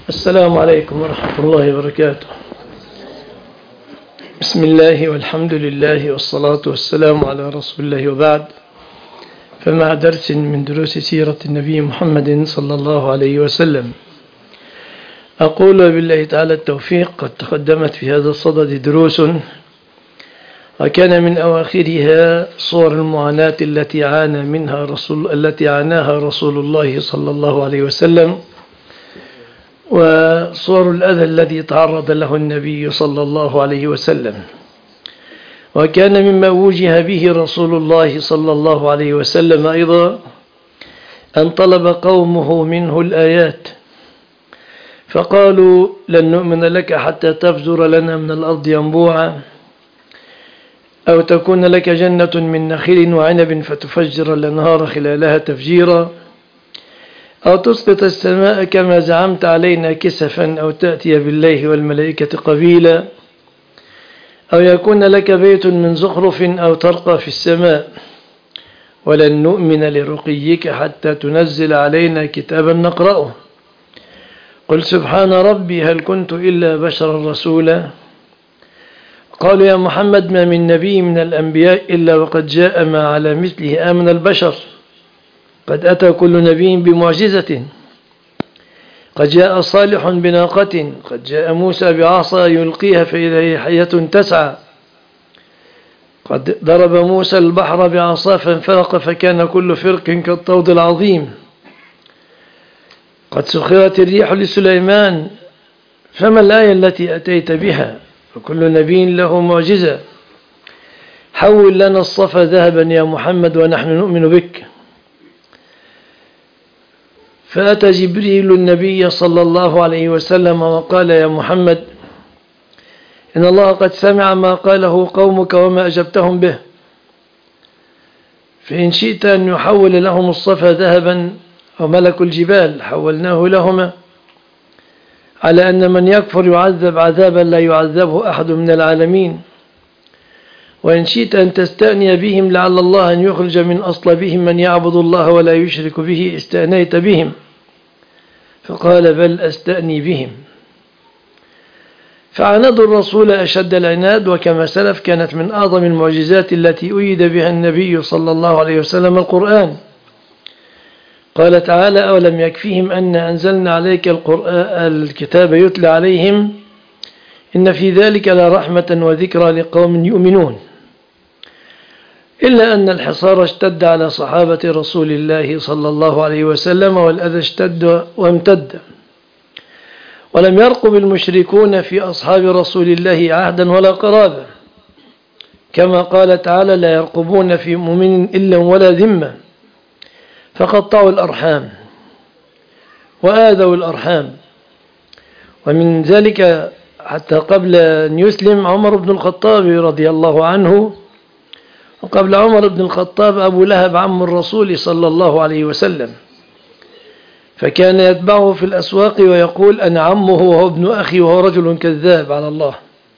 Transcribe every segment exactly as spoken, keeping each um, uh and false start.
السلام عليكم ورحمة الله وبركاته. بسم الله والحمد لله والصلاة والسلام على رسول الله، وبعد، فمع درس من دروس سيرة النبي محمد صلى الله عليه وسلم، أقول بالله تعالى التوفيق. قد تقدمت في هذا الصدد دروس، وكان من أواخرها صور المعاناة التي عانى منها رسول التي عاناها رسول الله صلى الله عليه وسلم، وصور الأذى الذي تعرض له النبي صلى الله عليه وسلم. وكان مما وجه به رسول الله صلى الله عليه وسلم أيضا أن طلب قومه منه الآيات، فقالوا: لن نؤمن لك حتى تفجر لنا من الأرض ينبوعا، أو تكون لك جنة من نخيل وعنب فتفجر الأنهار خلالها تفجيرا، أو تسقط السماء كما زعمت علينا كسفا، أو تأتي بالله والملائكة قبيلا، أو يكون لك بيت من زخرف، أو ترقى في السماء، ولن نؤمن لرقيك حتى تنزل علينا كتابا نقرأه. قل سبحان ربي هل كنت إلا بشرا رسولا. قالوا: يا محمد ما من نبي من الأنبياء إلا وقد جاء ما على مثله آمن البشر، قد أتى كل نبي بمعجزة، قد جاء صالح بناقة، قد جاء موسى بعصا يلقيها فإذا هي حية تسعى، قد ضرب موسى البحر بعصا فانفلق فكان كل فرق كالطود العظيم، قد سخرت الريح لسليمان، فما الآية التي أتيت بها؟ فكل نبي له معجزة، حول لنا الصفا ذهبا يا محمد ونحن نؤمن بك. فأتى جبريل النبي صلى الله عليه وسلم وقال: يا محمد، إن الله قد سمع ما قاله قومك وما أجبتهم به، فإن شئت أن يحول لهم الصفا ذهبا أو ملك الجبال حولناه لهما، على أن من يكفر يعذب عذابا لا يعذبه أحد من العالمين، وإن شئت أن تستأني بهم لعل الله أن يخرج من أصلابهم من يعبد الله ولا يشرك به استأنيت بهم. فقال: بل أستأني بهم. فعاندوا الرسول أشد العناد، وكما سلف كانت من أعظم المعجزات التي أيد بها النبي صلى الله عليه وسلم القرآن. قال تعالى: أولم يكفيهم أن أنزلنا عليك القرآن الكتاب يتلى عليهم إن في ذلك لرحمة وذكرى لقوم يؤمنون. إلا أن الحصار اشتد على صحابة رسول الله صلى الله عليه وسلم، والأذى اشتد وامتد، ولم يرقب المشركون في أصحاب رسول الله عهدا ولا قرابة، كما قال تعالى: لا يرقبون في مؤمن إلا ولا ذمة، فقطعوا الأرحام وآذوا الأرحام. ومن ذلك حتى قبل أن يسلم عمر بن الخطاب رضي الله عنه، وقبل عمر بن الخطاب أبو لهب عم الرسول صلى الله عليه وسلم، فكان يتبعه في الأسواق ويقول: أنا عمه وهو ابن أخي وهو رجل كذاب على الله.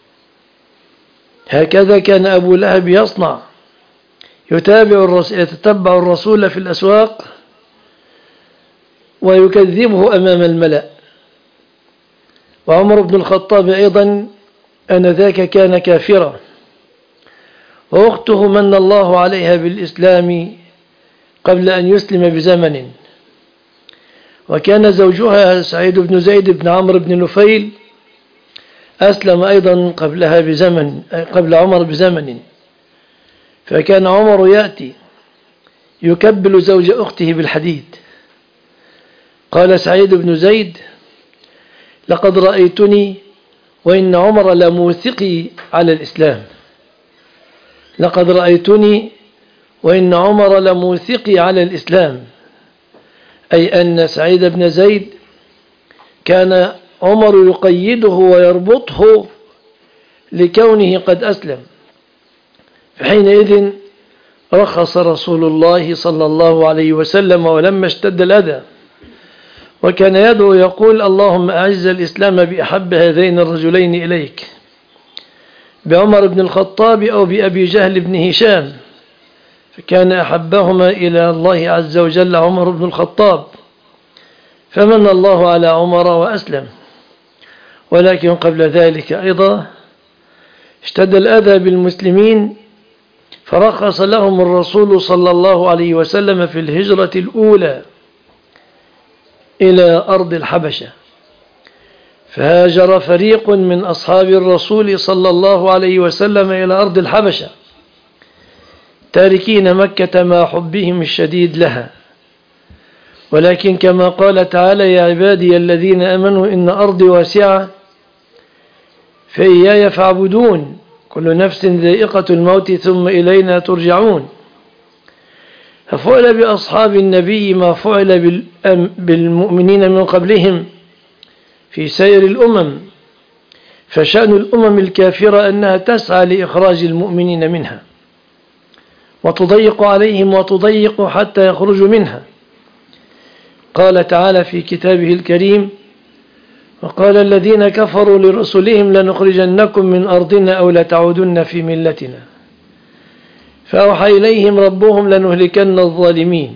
هكذا كان أبو لهب يصنع، يتابع الرسول يتتبع الرسول في الأسواق ويكذبه أمام الملأ. وعمر بن الخطاب أيضا آنذاك كان كافرا، وأخته من الله عليها بالإسلام قبل أن يسلم بزمن، وكان زوجها سعيد بن زيد بن عمرو بن نفيل أسلم أيضا قبلها بزمن قبل عمر بزمن. فكان عمر يأتي يكبل زوج أخته بالحديد. قال سعيد بن زيد: لقد رأيتني وإن عمر لموثقي على الإسلام. لقد رأيتني وإن عمر لموثقي على الإسلام، أي أن سعيد بن زيد كان عمر يقيده ويربطه لكونه قد أسلم. فحينئذ رخص رسول الله صلى الله عليه وسلم، ولما اشتد الأذى وكان يدعو يقول: اللهم أعز الإسلام بأحب هذين الرجلين إليك، بعمر بن الخطاب أو بأبي جهل بن هشام، فكان أحبهما إلى الله عز وجل عمر بن الخطاب، فمن الله على عمر وأسلم. ولكن قبل ذلك أيضا اشتد الأذى بالمسلمين، فرخص لهم الرسول صلى الله عليه وسلم في الهجرة الأولى إلى أرض الحبشة، فهاجر فريق من أصحاب الرسول صلى الله عليه وسلم إلى أرض الحبشة تاركين مكة مع حبهم الشديد لها. ولكن كما قال تعالى: يا عبادي الذين آمنوا إن أرضي واسعة فإياي فاعبدون، كل نفس ذائقة الموت ثم إلينا ترجعون. ففعل بأصحاب النبي ما فعل بالمؤمنين من قبلهم في سائر الأمم، فشأن الأمم الكافرة أنها تسعى لإخراج المؤمنين منها وتضيق عليهم وتضيق حتى يخرجوا منها. قال تعالى في كتابه الكريم: وقال الذين كفروا لرسلهم لنخرجنكم من أرضنا أو لتعودن في ملتنا، فأوحى إليهم ربهم لنهلكن الظالمين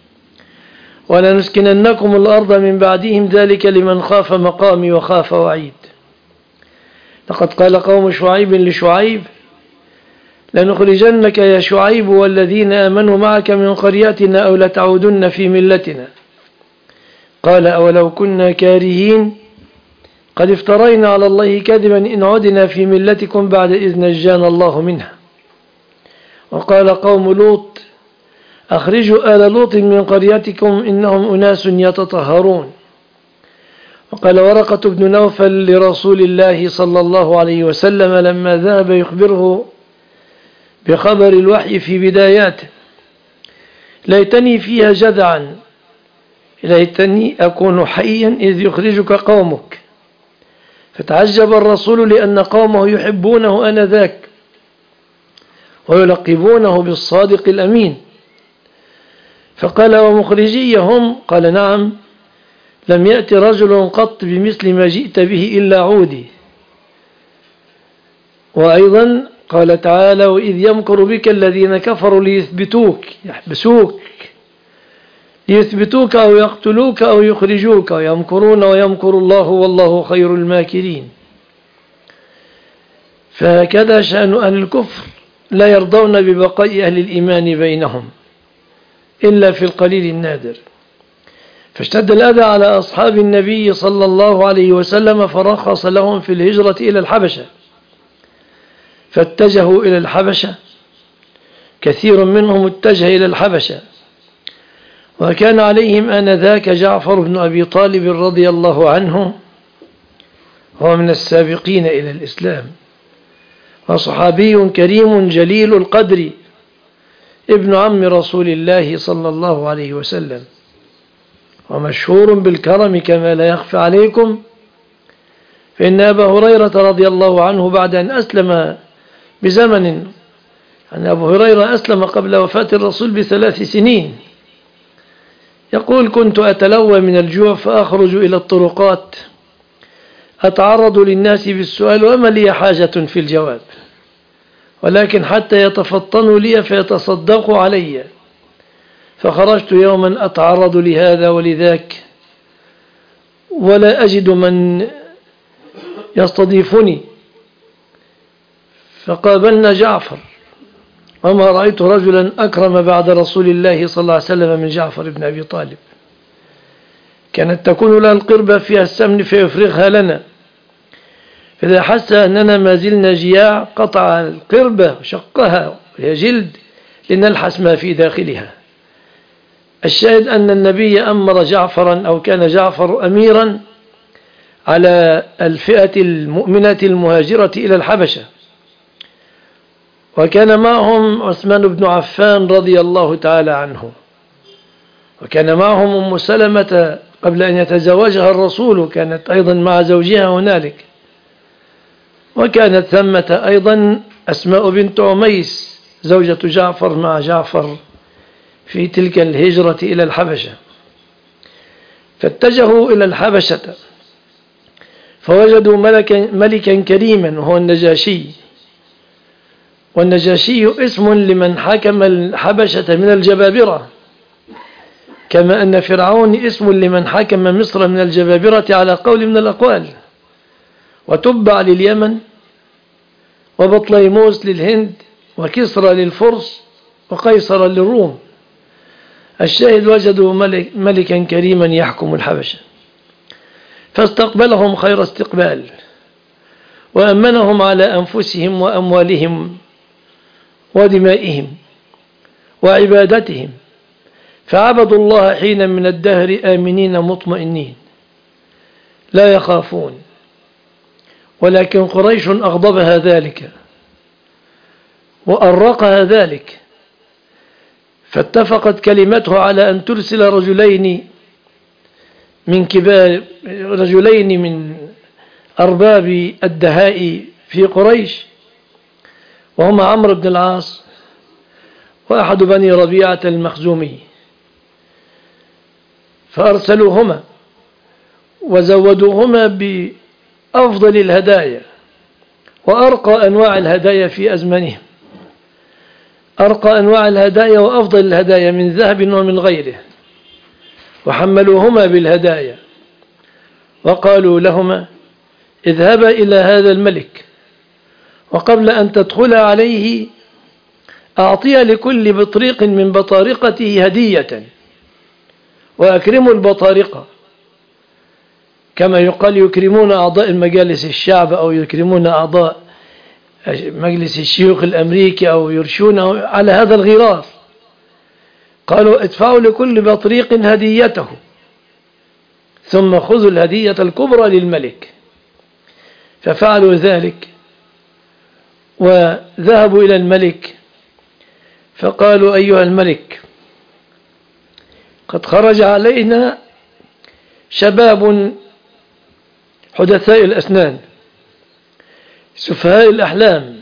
ولنسكننكم الأرض من بعدهم ذلك لمن خاف مقامي وخاف وعيد. لقد قال قوم شعيب لشعيب: لنخرجنك يا شعيب والذين آمنوا معك من قريتنا أو لتعودن في ملتنا. قال: أولو كنا كارهين قد افترينا على الله كذبا إن عدنا في ملتكم بعد إذ نجانا الله منها. وقال قوم لوط: أخرجوا آل لوط من قريتكم إنهم أناس يتطهرون. وقال ورقة بن نوفل لرسول الله صلى الله عليه وسلم لما ذهب يخبره بخبر الوحي في بداياته: ليتني فيها جذعا، ليتني أكون حيا إذ يخرجك قومك. فتعجب الرسول لأن قومه يحبونه آنذاك ويلقبونه بالصادق الأمين، فقال: ومخرجيهم؟ قال: نعم، لم يأتي رجل قط بمثل ما جئت به إلا عودي. وأيضا قال تعالى: وإذ يمكر بك الذين كفروا ليثبتوك، يحبسوك، ليثبتوك أو يقتلوك أو يخرجوك، ويمكرون ويمكر الله والله خير الماكرين. فهكذا شأن أهل الكفر، لا يرضون ببقاء أهل الإيمان بينهم إلا في القليل النادر. فاشتد الأذى على أصحاب النبي صلى الله عليه وسلم، فرخص لهم في الهجرة إلى الحبشة، فاتجهوا إلى الحبشة، كثير منهم اتجه إلى الحبشة. وكان عليهم آنذاك جعفر بن أبي طالب رضي الله عنه، هو من السابقين إلى الإسلام، وصحابي كريم جليل القدر، ابن عم رسول الله صلى الله عليه وسلم، ومشهور بالكرم كما لا يخفى عليكم. فإن أبا هريرة رضي الله عنه بعد أن أسلم بزمن، يعني أبو هريرة أسلم قبل وفاة الرسول بثلاث سنين، يقول: كنت أتلوى من الجوع فأخرج إلى الطرقات أتعرض للناس بالسؤال وما لي حاجة في الجواب، ولكن حتى يتفطنوا لي فيتصدقوا علي. فخرجت يوما أتعرض لهذا ولذاك ولا أجد من يستضيفني، فقابلنا جعفر، وما رأيت رجلا أكرم بعد رسول الله صلى الله عليه وسلم من جعفر بن أبي طالب. كانت تكون له القربة فيها السمن فيفرغها لنا، فإذا حس أننا ما زلنا جياع قطع القربة وشقها وهي جلد لنلحس ما في داخلها. الشاهد أن النبي أمر جعفرا، أو كان جعفر أميرا على الفئة المؤمنة المهاجرة إلى الحبشة، وكان معهم عثمان بن عفان رضي الله تعالى عنه، وكان معهم أم سلمة قبل أن يتزوجها الرسول، كانت أيضا مع زوجها هنالك، وكانت ثمة أيضا أسماء بنت عميس زوجة جعفر مع جعفر في تلك الهجرة إلى الحبشة. فاتجهوا إلى الحبشة فوجدوا ملكا, ملكا كريما وهو النجاشي، والنجاشي اسم لمن حكم الحبشة من الجبابرة، كما أن فرعون اسم لمن حكم مصر من الجبابرة على قول من الأقوال، وتبع لليمن، وبطليموس للهند، وكسرى للفرس، وقيصر للروم. الشاهد وجدوا ملك ملكا كريما يحكم الحبشة، فاستقبلهم خير استقبال، وأمنهم على أنفسهم وأموالهم ودمائهم وعبادتهم، فعبدوا الله حين من الدهر آمنين مطمئنين لا يخافون. ولكن قريش أغضبها ذلك وأرقها ذلك، فاتفقت كلمته على أن ترسل رجلين من كبار رجلين من أرباب الدهاء في قريش، وهما عمرو بن العاص وأحد بني ربيعة المخزومي، فأرسلوهما وزودوهما بأفضل الهدايا وأرقى أنواع الهدايا في أزمانهم، أرقى أنواع الهدايا وأفضل الهدايا من ذهب ومن غيره، وحملوهما بالهدايا وقالوا لهما اذهبا إلى هذا الملك، وقبل أن تدخل عليه أعطي لكل بطريق من بطارقته هدية، وأكرموا البطارقة كما يقال يكرمون أعضاء المجالس الشعب أو يكرمون أعضاء مجلس الشيوخ الأمريكي أو يرشونه على هذا الغرار. قالوا ادفعوا لكل بطريق هديته، ثم خذوا الهدية الكبرى للملك. ففعلوا ذلك وذهبوا إلى الملك فقالوا أيها الملك، قد خرج علينا شباب حدثاء الأسنان سفهاء الأحلام،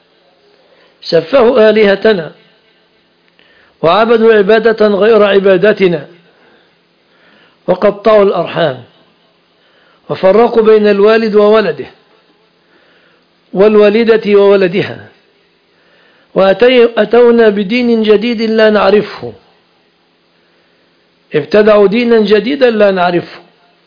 سفهوا آلهتنا وعبدوا عبادة غير عبادتنا، وقطعوا الأرحام، وفرقوا بين الوالد وولده والوالدة وولدها، وأتونا بدين جديد لا نعرفه، ابتدعوا دينا جديدا لا نعرفه،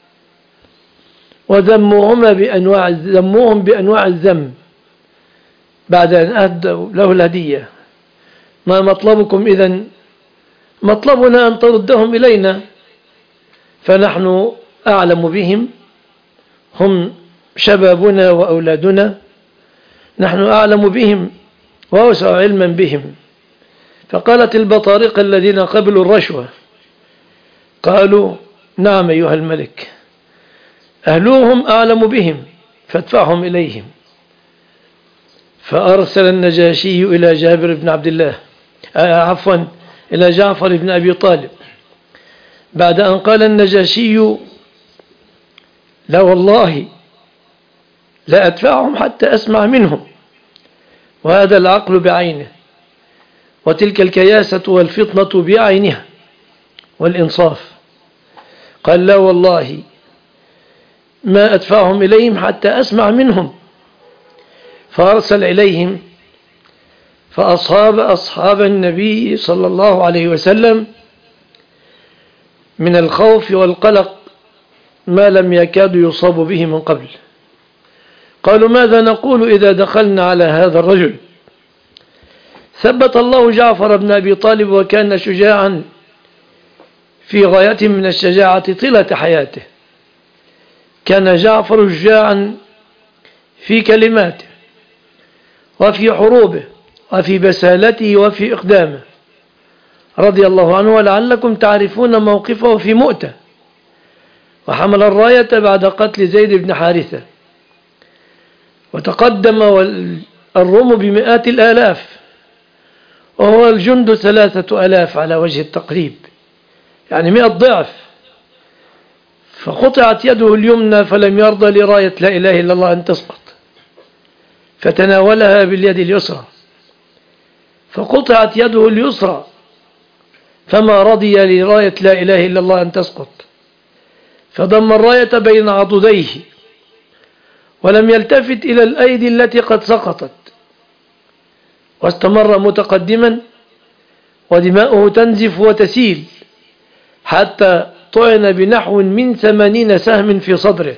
وذموهما بأنواع ذموهم بأنواع الذم بعد أن أهدوا له الهدية. ما مطلبكم إذن؟ مطلبنا أن تردهم إلينا، فنحن أعلم بهم، هم شبابنا وأولادنا، نحن أعلم بهم وأوسع علما بهم. فقالت البطارقة الذين قبلوا الرشوة قالوا نعم أيها الملك، أهلوهم أعلم بهم فادفعهم إليهم. فأرسل النجاشي إلى جابر بن عبد الله آه عفوا إلى جعفر بن أبي طالب بعد أن قال النجاشي لا والله لا أدفعهم حتى أسمع منهم، وهذا العقل بعينه، وتلك الكياسة والفطنة بعينها والإنصاف. قال لا والله ما أدفعهم إليهم حتى أسمع منهم. فأرسل إليهم فأصاب أصحاب النبي صلى الله عليه وسلم من الخوف والقلق ما لم يكادوا يصابوا به من قبل. قالوا ماذا نقول إذا دخلنا على هذا الرجل؟ ثبت الله جعفر بن أبي طالب، وكان شجاعا في غاية من الشجاعة طيلة حياته. كان جعفر شجاعا في كلماته وفي حروبه وفي بسالته وفي إقدامه رضي الله عنه. ولعلكم تعرفون موقفه في مؤتة، وحمل الراية بعد قتل زيد بن حارثة، وتقدم الروم بمئات الآلاف وهو الجند ثلاثة ألاف على وجه التقريب، يعني مئة ضعف. فقطعت يده اليمنى فلم يرضى لراية لا إله إلا الله أن تسقط، فتناولها باليد اليسرى، فقطعت يده اليسرى فما رضي لراية لا إله إلا الله أن تسقط، فضم الراية بين عضديه ولم يلتفت إلى الأيدي التي قد سقطت، واستمر متقدما ودماؤه تنزف وتسيل حتى طعن بنحو من ثمانين سهم في صدره،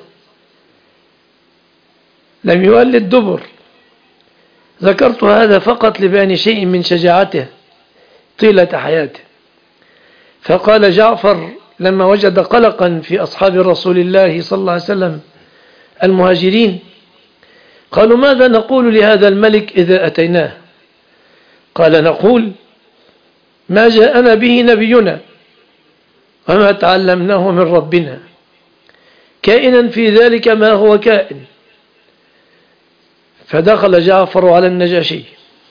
لم يولد دبر. ذكرت هذا فقط لبيان شيء من شجاعته طيلة حياته. فقال جعفر لما وجد قلقا في أصحاب رسول الله صلى الله عليه وسلم المهاجرين، قالوا: ماذا نقول لهذا الملك إذا أتيناه؟ قال: نقول ما جاءنا به نبينا وما تعلمناه من ربنا، كائنا في ذلك ما هو كائن. فدخل جعفر على النجاشي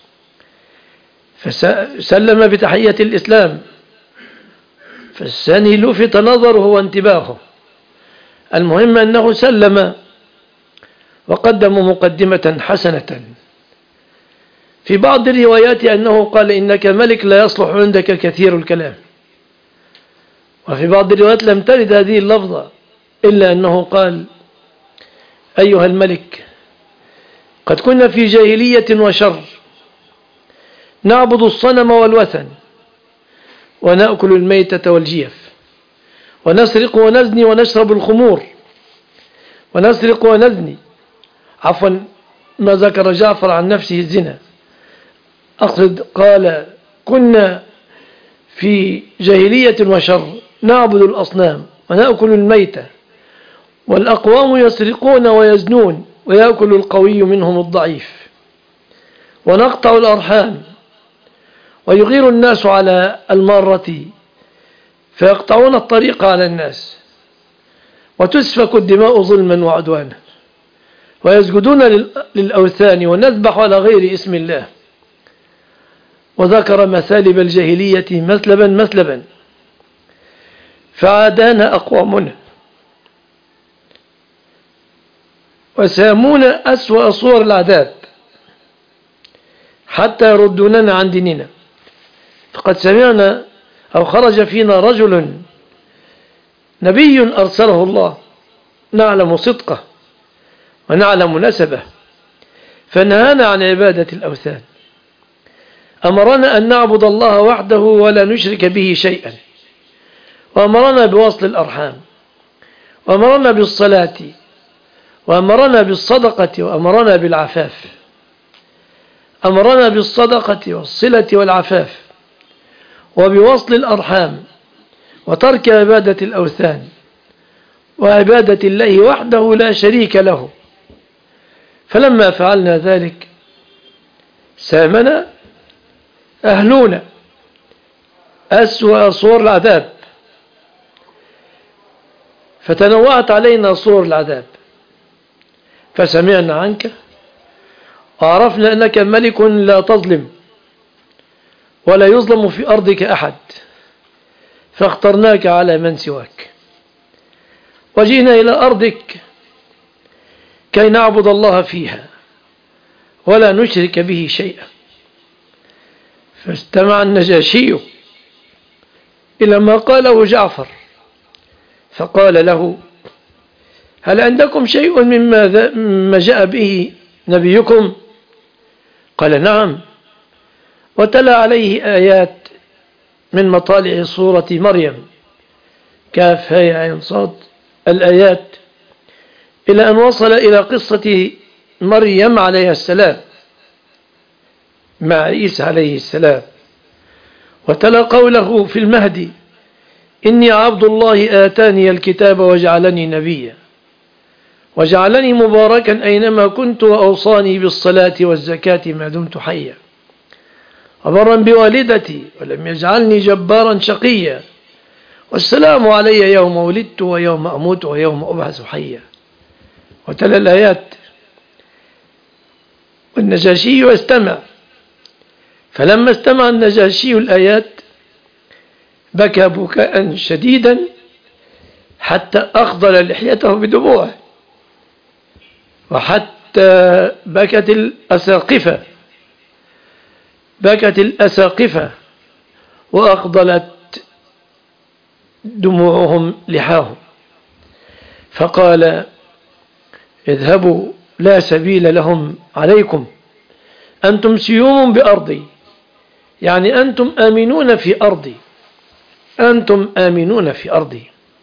فسلم بتحية الإسلام، فالثاني لفت نظره وانتباهه. المهم أنه سلم وقدم مقدمة حسنة. في بعض الروايات أنه قال: إنك ملك لا يصلح عندك كثير الكلام. وفي بعض الروايات لم ترد هذه اللفظة، إلا أنه قال: أيها الملك، قد كنا في جاهلية وشر، نعبد الصنم والوثن، ونأكل الميتة والجيف، ونسرق ونزني ونشرب الخمور، ونسرق ونزني عفوا ما ذكر جعفر عن نفسه الزنا، أقصد قال: كنا في جاهلية وشر، نعبد الأصنام ونأكل الميتة، والأقوام يسرقون ويزنون، ويأكل القوي منهم الضعيف، ونقطع الأرحام، ويغير الناس على المارة فيقطعون الطريق على الناس، وتسفك الدماء ظلما وعدوانا، ويسجدون للأوثان، ونذبح على غير اسم الله. وذكر مثالب الجاهلية مثلبا مثلبا. فعادانا أقوامنا وسامونا أسوأ صور العذاب حتى يردوننا عن ديننا. فقد سمعنا أو خرج فينا رجل نبي أرسله الله، نعلم صدقه ونعلم نسبه، فنهانا عن عبادة الأوثان، أمرنا أن نعبد الله وحده ولا نشرك به شيئا، وأمرنا بوصل الأرحام، وأمرنا بالصلاة، وأمرنا بالصدقة، وأمرنا بالعفاف. أمرنا بالصدقة والصلة والعفاف، وبوصل الأرحام، وترك عبادة الأوثان، وعبادة الله وحده لا شريك له. فلما فعلنا ذلك سامنا أهلنا أسوأ صور العذاب، فتنوعت علينا صور العذاب، فسمعنا عنك وعرفنا أنك ملك لا تظلم ولا يظلم في أرضك أحد، فاخترناك على من سواك، وجئنا إلى أرضك كي نعبد الله فيها ولا نشرك به شيئا. فاستمع النجاشي إلى ما قاله جعفر، فقال له: هل عندكم شيء مما جاء به نبيكم؟ قال: نعم. وتلا عليه آيات من مطالع سورة مريم، كاف هاء عين صاد، الآيات، إلى أن وصل إلى قصة مريم عليه السلام مع عيسى عليه السلام، وتلا قوله في المهدي: إني عبد الله آتاني الكتاب وجعلني نبيا وجعلني مباركا أينما كنت وأوصاني بالصلاة والزكاة ما دمت حيا وبرا بوالدتي ولم يجعلني جبارا شقيا والسلام علي يوم ولدت ويوم أموت ويوم أبعث حيا. وتلا الآيات. والنجاشي استمع، فلما استمع النجاشي الآيات بكى بكاء شديدا حتى أخضل لحيته بدموعه، وحتى بكت الأساقفة بكت الأساقفة وأخضلت دموعهم لحاهم. فقال: اذهبوا لا سبيل لهم عليكم، أنتم سيوم بأرضي، يعني أنتم آمنون في أرضي، أنتم آمنون في أرضي.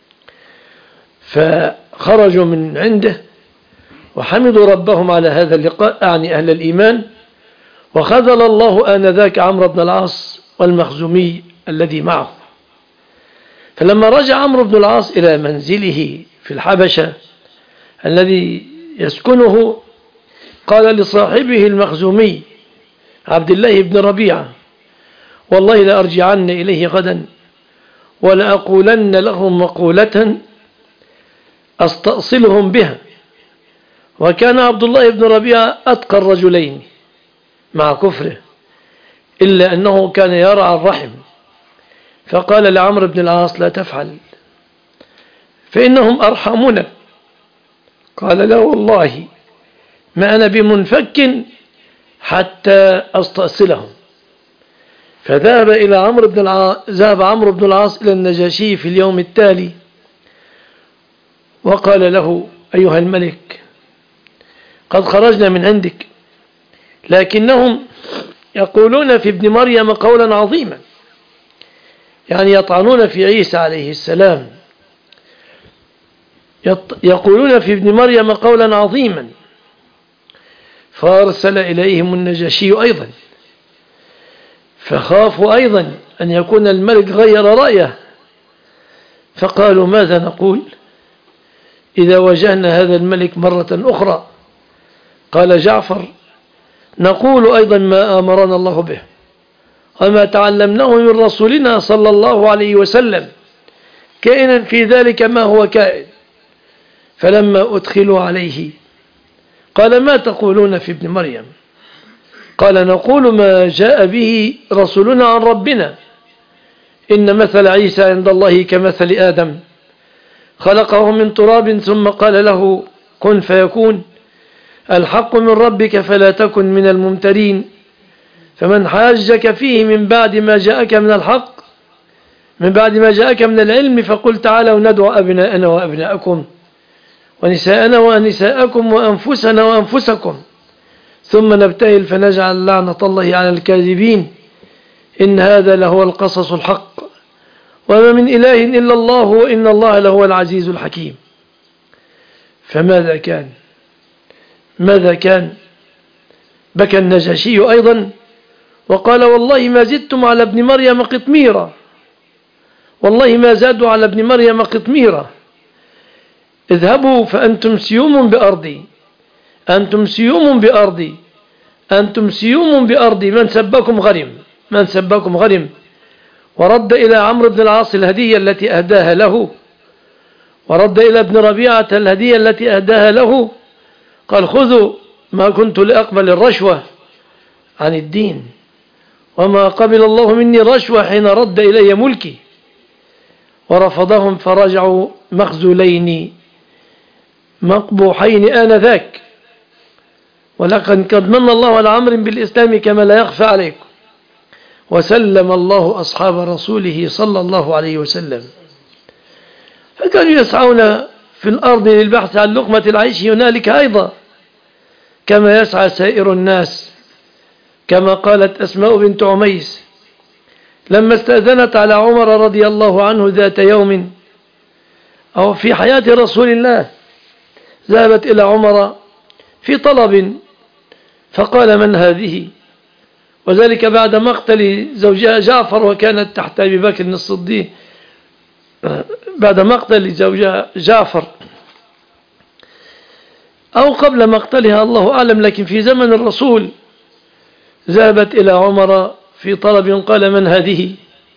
فخرجوا من عنده وحمدوا ربهم على هذا اللقاء، أعني أهل الإيمان. وخذل الله آنذاك عمرو بن العاص والمخزومي الذي معه. فلما رجع عمرو بن العاص إلى منزله في الحبشة الذي يسكنه، قال لصاحبه المخزومي عبد الله بن ربيعة: والله لأرجعن إليه غدا ولأقولن لهم مقولة أستأصلهم بها. وكان عبد الله بن ربيعة أتقى الرجلين مع كفره، إلا أنه كان يرعى الرحم. فقال لعمرو بن العاص: لا تفعل فإنهم أرحمنا. قال: لا والله ما أنا بمنفك حتى أستأصلهم. فذهب إلى عمرو بن العاص ذهب عمرو بن العاص إلى النجاشي في اليوم التالي وقال له: أيها الملك، قد خرجنا من عندك، لكنهم يقولون في ابن مريم قولا عظيما، يعني يطعنون في عيسى عليه السلام، يقولون في ابن مريم قولا عظيما. فأرسل إليهم النجاشي أيضا، فخافوا أيضا أن يكون الملك غير رأيه، فقالوا: ماذا نقول إذا واجهنا هذا الملك مرة أخرى؟ قال جعفر: نقول أيضا ما آمرنا الله به وما تعلمناه من رسولنا صلى الله عليه وسلم، كائنا في ذلك ما هو كائن. فلما أدخلوا عليه قال: ما تقولون في ابن مريم؟ قال: نقول ما جاء به رسولنا عن ربنا، إن مثل عيسى عند الله كمثل آدم، خلقه من تراب ثم قال له كن فيكون. الحق من ربك فلا تكن من الممترين. فمن حاجك فيه من بعد ما جاءك من الحق من بعد ما جاءك من العلم فقل تعالوا ندعو أبناءنا وأبناءكم ونساءنا ونساءكم وأنفسنا وأنفسكم ثم نبتهل فنجعل لعنة الله على الكاذبين. إن هذا لهو القصص الحق وما من إله إلا الله وإن الله لهو العزيز الحكيم. فماذا كان ماذا كان بكى النجاشي أيضا وقال: والله ما زدتم على ابن مريم قطميرا، والله ما زادوا على ابن مريم قطميرا. اذهبوا فأنتم سيوم بأرضي، أنتم سيوم بأرضي، أنتم سيوم بأرضي، من سبكم غرم، من سبكم غرم. ورد إلى عمرو بن العاص الهدية التي أهداها له، ورد إلى ابن ربيعة الهدية التي أهداها له، قال: خذوا ما كنت لأقبل الرشوة عن الدين، وما قبل الله مني رشوة حين رد إلي ملكي. ورفضهم فرجعوا مخزولين مقبوحين آنذاك. ولقد قد من الله على عمرو بالإسلام كما لا يخفى عليكم، وسلم الله أصحاب رسوله صلى الله عليه وسلم. فكانوا يسعون في الأرض للبحث عن لقمة العيش هنالك أيضا كما يسعى سائر الناس، كما قالت أسماء بنت عميس لما استأذنت على عمر رضي الله عنه ذات يوم أو في حياة رسول الله، ذهبت إلى عمر في طلب فقال: من هذه؟ وذلك بعد مقتل زوجها جعفر، وكانت تحت أبي بكر الصديق بعد مقتل زوجها جعفر أو قبل مقتلها الله أعلم، لكن في زمن الرسول ذهبت إلى عمر في طلب. قال: من هذه؟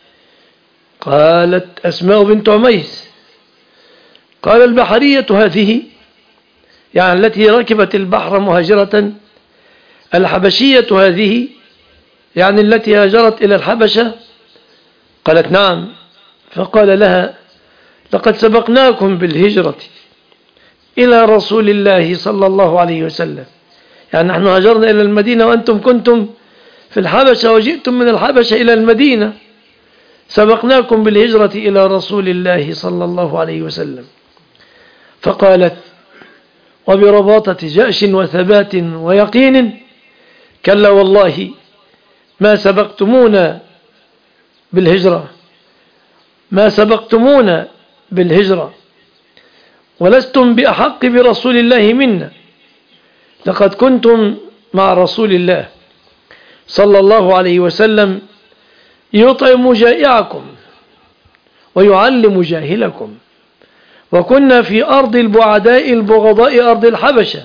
قالت أسماء بنت عميس. قال: البحرية هذه، يعني التي ركبت البحر مهاجرة. الحبشية هذه، يعني التي هاجرت إلى الحبشة. قالت: نعم. فقال لها: لقد سبقناكم بالهجرة إلى رسول الله صلى الله عليه وسلم، يعني نحن هاجرنا إلى المدينة وأنتم كنتم في الحبشة وجئتم من الحبشة إلى المدينة، سبقناكم بالهجرة إلى رسول الله صلى الله عليه وسلم. فقالت وبرباطة جأش وثبات ويقين: كلا والله ما سبقتمونا بالهجرة، ما سبقتمونا بالهجرة ولستم بأحق برسول الله منا، لقد كنتم مع رسول الله صلى الله عليه وسلم يطعم جائعكم ويعلم جاهلكم، وكنا في أرض البعداء البغضاء أرض الحبشة،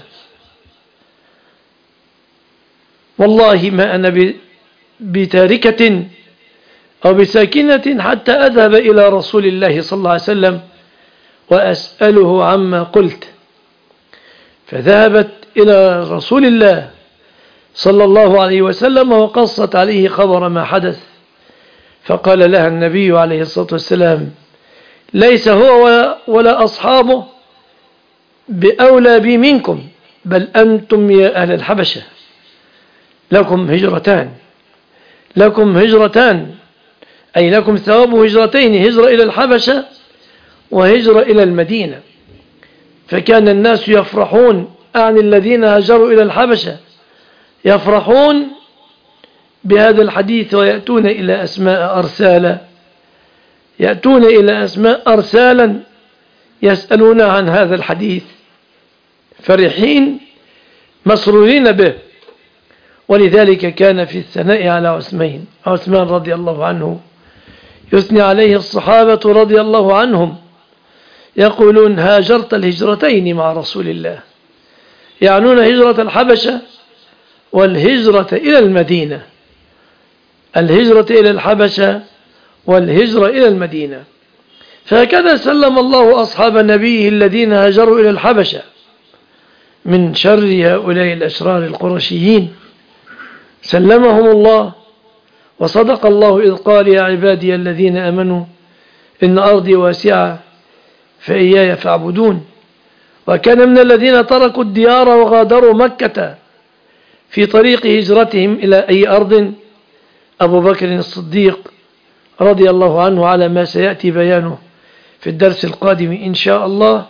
والله ما أنا بتاركة أو بساكنة حتى أذهب إلى رسول الله صلى الله عليه وسلم وأسأله عما قلت. فذهبت إلى رسول الله صلى الله عليه وسلم وقصت عليه خبر ما حدث، فقال لها النبي عليه الصلاة والسلام: ليس هو ولا, ولا أصحابه بأولى بي منكم، بل أنتم يا أهل الحبشة لكم هجرتان، لكم هجرتان أي لكم ثواب هجرتين، هجرة إلى الحبشة وهجرة إلى المدينة. فكان الناس يفرحون عن الذين هاجروا إلى الحبشة، يفرحون بهذا الحديث ويأتون إلى أسماء أرسالا، يأتون إلى أسماء أرسالا يسألون عن هذا الحديث فرحين مسرورين به. ولذلك كان في الثناء على عثمان عثمان رضي الله عنه يثني عليه الصحابة رضي الله عنهم، يقولون: هاجرت الهجرتين مع رسول الله، يعنون هجرة الحبشة والهجرة إلى المدينة، الهجرة إلى الحبشة والهجرة إلى المدينة. فهكذا سلم الله أصحاب نبيه الذين هاجروا إلى الحبشة من شر هؤلاء الأشرار القرشيين، سلمهم الله. وصدق الله إذ قال: يا عبادي الذين آمنوا إن أرضي واسعة فإياي فاعبدون. وكان من الذين تركوا الديار وغادروا مكة في طريق هجرتهم إلى أي أرض أبو بكر الصديق رضي الله عنه، على ما سيأتي بيانه في الدرس القادم إن شاء الله،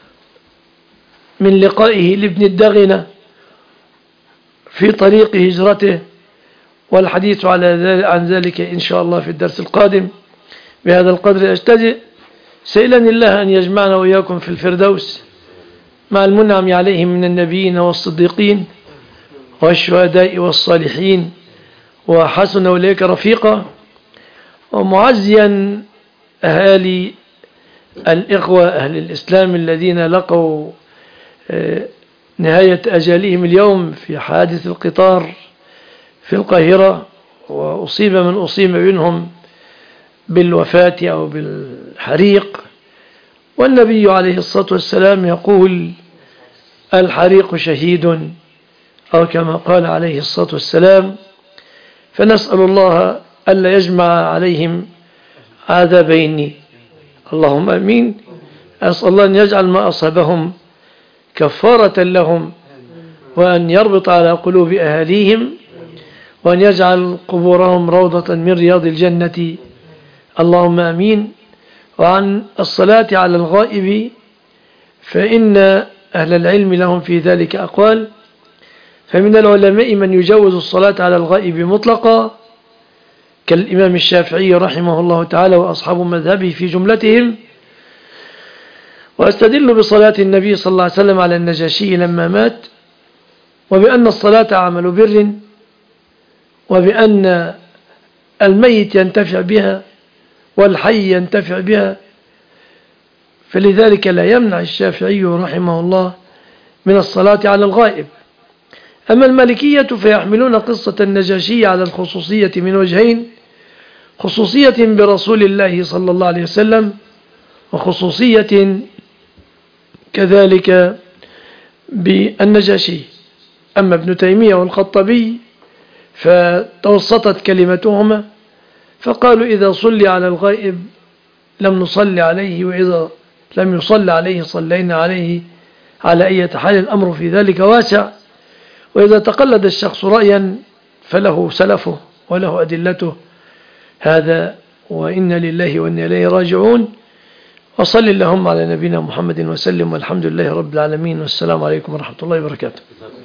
من لقائه لابن الدغنة في طريق هجرته، والحديث على عن ذلك إن شاء الله في الدرس القادم. بهذا القدر أجتزئ، سئلني الله أن يجمعنا وإياكم في الفردوس مع المنعم عليهم من النبيين والصديقين والشهداء والصالحين، وحسن أولئك رفيقا. ومعزيا أهالي الإخوة أهل الإسلام الذين لقوا نهاية أجالهم اليوم في حادث القطار في القاهرة، وأصيب من أصيب منهم بالوفاة أو بالحريق. والنبي عليه الصلاة والسلام يقول: الحريق شهيد، أو كما قال عليه الصلاة والسلام. فنسأل الله ألا يجمع عليهم عذابين، اللهم أمين. أسأل الله أن يجعل ما أصابهم كفارة لهم، وأن يربط على قلوب أهاليهم، وأن يجعل قبورهم روضة من رياض الجنة، اللهم أمين. وعن الصلاة على الغائب، فإن أهل العلم لهم في ذلك أقوال. فمن العلماء من يجوز الصلاة على الغائب مطلقا كالإمام الشافعي رحمه الله تعالى وأصحاب مذهبه في جملتهم، وأستدل بصلاة النبي صلى الله عليه وسلم على النجاشي لما مات، وبأن الصلاة عمل بر، وبأن الميت ينتفع بها والحي ينتفع بها، فلذلك لا يمنع الشافعي رحمه الله من الصلاة على الغائب. أما المالكية فيحملون قصة النجاشي على الخصوصية من وجهين: خصوصية برسول الله صلى الله عليه وسلم، وخصوصية كذلك بالنجاشي. أما ابن تيمية والخطبي فتوسطت كلمتهما، فقالوا: إذا صلي على الغائب لم نصلي عليه، وإذا لم يصلي عليه صلينا عليه، على أي حال الأمر في ذلك واسع. وإذا تقلد الشخص رأيا فله سلفه وله أدلته، هذا وإنا لله وإنا إليه راجعون. وصل اللهم على نبينا محمد وسلم، والحمد لله رب العالمين، والسلام عليكم ورحمة الله وبركاته.